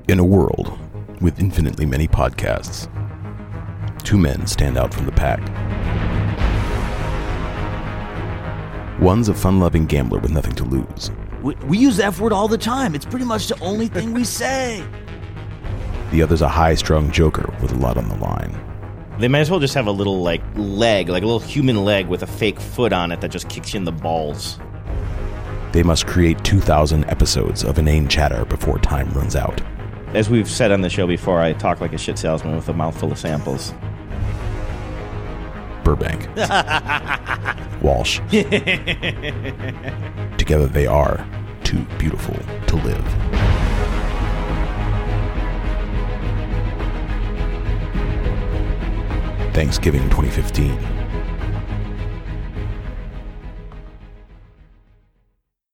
In a world with infinitely many podcasts, two men stand out from the pack. One's a fun-loving gambler with nothing to lose. We use the F word all the time. It's pretty much the only thing we say. The other's a high-strung joker with a lot on the line. They might as well just have a little, leg, like a little human leg with a fake foot on it that just kicks you in the balls. They must create 2,000 episodes of inane chatter before time runs out. As we've said on the show before, I talk like a shit salesman with a mouthful of samples. Burbank. Walsh. Together they are too beautiful to live. Thanksgiving 2015.